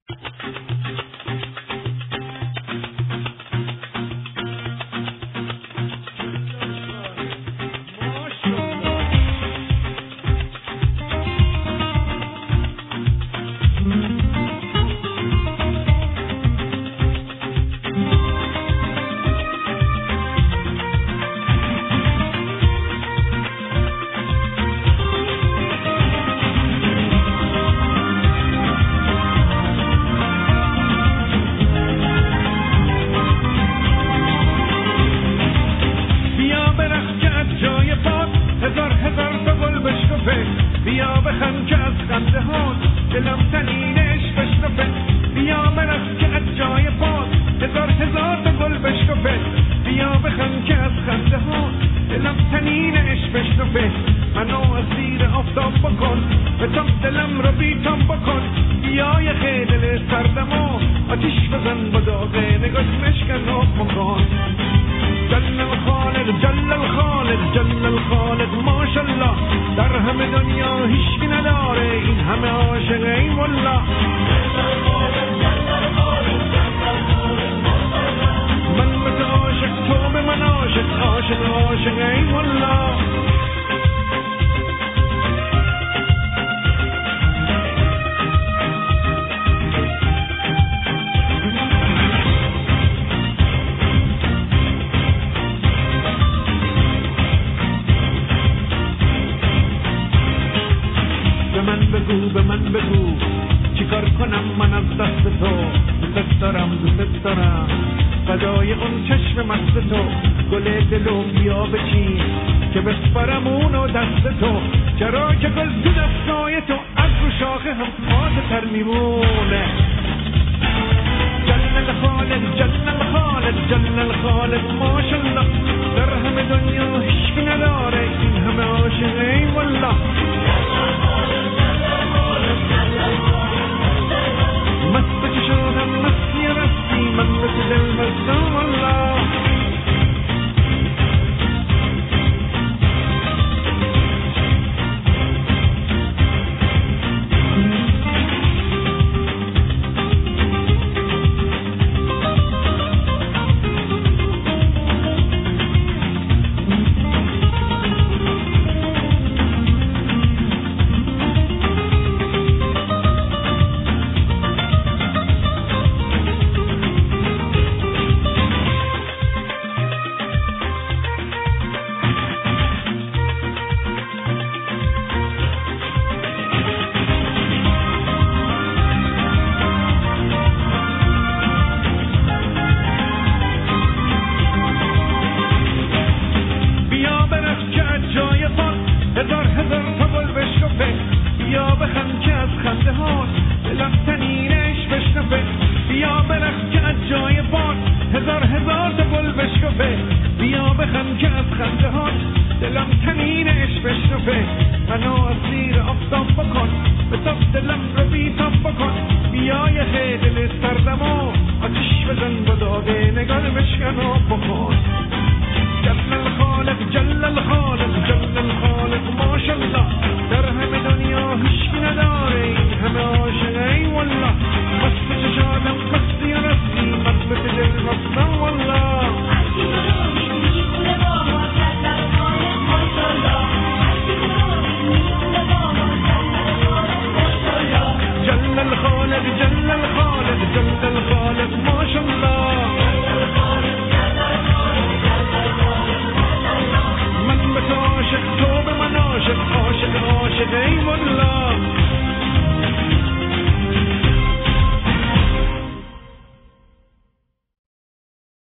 بیا بخند که از خنده هات دلم تنینش بشنفه، بیا برقص که از جای پات هزار هزار تا گل بشکفه، بیا بخند که از خنده هات دلم تنینش بشنفه، منو اسیر آفتاب بکن به تو دلم رو بیتاب بکن، بیا یه خیلی سردمو آتیش بزن با داغه نگاش مشکن و بکن. جل الخالق جل الخالق جل الخالق ماشالله، در همه دنیا هیچکی نداره این همه عاشق ای والله. من به تو عاشق تو به من عاشق عاشق عاشق ای والله. به من بگو چیکار کنم من از دست تو، دوست دارم دوست دارم فدای اون چشم مست تو، گل دلو بیا بچین که بسپرم اونو دست تو، چرا که گل تو دستای تو از رو شاخه هم پاس تر میمونه. جل الخالق جل الخالق جل الخالق ماشالله، در همه دنیا هیچکی نداره این همه عاشق ای والله. مست چشانم مستی رستی من مثل دل مستم والله. هزار هزار تا گل بشکفه، بیا بخند که از خنده هات دلم تنینش بشنفه، بیا برقص که از جای پات هزار هزار تا گل بشکفه، بیا بخند که از خنده هات دلم تنینش بشنفه، منو اسیر آفتاب بکن به تو دلم رو بیتاب بکن، بیا یه خیلی سردمو آتیش بزن با داغه نگار بشکن و بکن. جل الخالق جل الخالق جل الخالق ماشالله، در